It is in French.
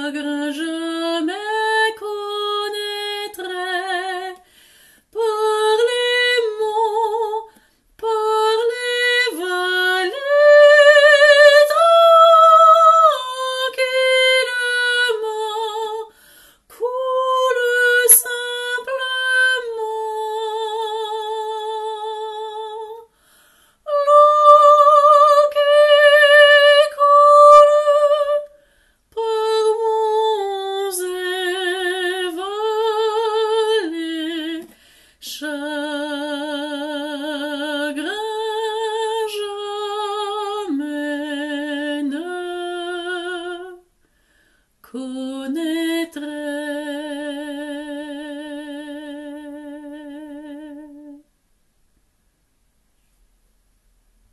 chagrin jamais connaîtrai. Par les monts, par les vallées, tranquillement, coule simplement l'eau qui coule par monts et vallées. Chagrin jamais ne connaîtrai.